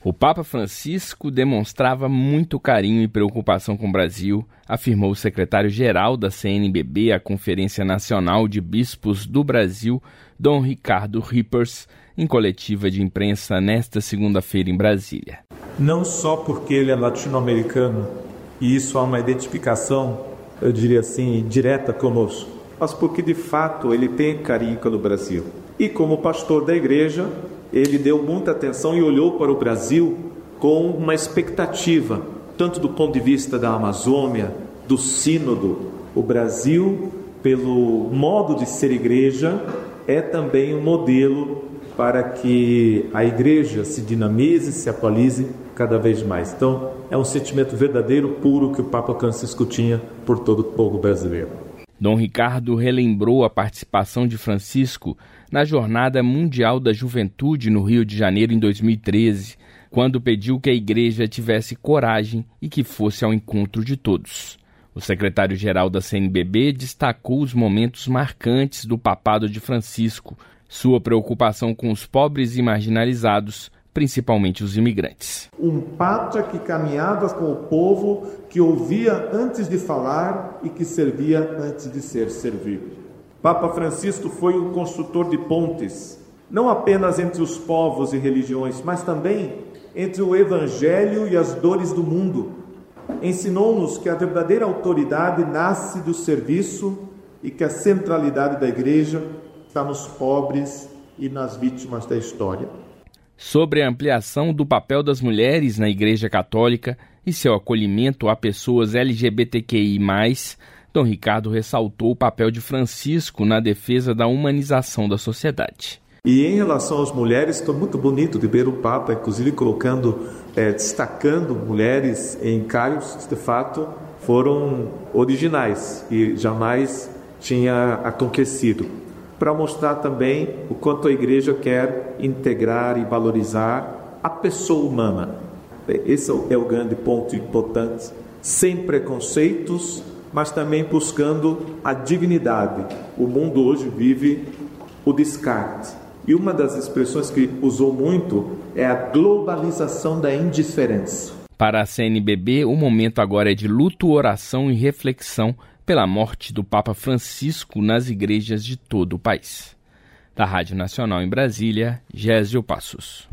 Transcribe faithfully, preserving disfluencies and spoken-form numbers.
O Papa Francisco demonstrava muito carinho e preocupação com o Brasil, afirmou o secretário-geral da C N B B, a Conferência Nacional de Bispos do Brasil, Dom Ricardo Rippers, em coletiva de imprensa nesta segunda-feira em Brasília. Não só porque ele é latino-americano, e isso há uma identificação, eu diria assim, direta conosco, mas porque de fato ele tem carinho pelo Brasil. E como pastor da igreja, ele deu muita atenção e olhou para o Brasil com uma expectativa, tanto do ponto de vista da Amazônia, do sínodo. O Brasil, pelo modo de ser igreja, é também um modelo para que a igreja se dinamize, se atualize cada vez mais. Então, é um sentimento verdadeiro, puro, que o Papa Francisco tinha por todo o povo brasileiro. Dom Ricardo relembrou a participação de Francisco na Jornada Mundial da Juventude no Rio de Janeiro em dois mil e treze, quando pediu que a igreja tivesse coragem e que fosse ao encontro de todos. O secretário-geral da C N B B destacou os momentos marcantes do papado de Francisco, sua preocupação com os pobres e marginalizados, principalmente os imigrantes. Um papa que caminhava com o povo, que ouvia antes de falar e que servia antes de ser servido. Papa Francisco foi um construtor de pontes, não apenas entre os povos e religiões, mas também entre o evangelho e as dores do mundo. Ensinou-nos que a verdadeira autoridade nasce do serviço e que a centralidade da igreja está nos pobres e nas vítimas da história. Sobre a ampliação do papel das mulheres na Igreja Católica e seu acolhimento a pessoas L G B T Q I mais, Dom Ricardo ressaltou o papel de Francisco na defesa da humanização da sociedade. E em relação às mulheres, foi muito bonito de ver o Papa, inclusive colocando, é, destacando mulheres em cargos que de fato foram originais e jamais tinha acontecido, para mostrar também o quanto a igreja quer integrar e valorizar a pessoa humana. Esse é o grande ponto importante, sem preconceitos, mas também buscando a dignidade. O mundo hoje vive o descarte. E uma das expressões que usou muito é a globalização da indiferença. Para a C N B B, o momento agora é de luto, oração e reflexão pela morte do Papa Francisco nas igrejas de todo o país. Da Rádio Nacional em Brasília, Gésio Passos.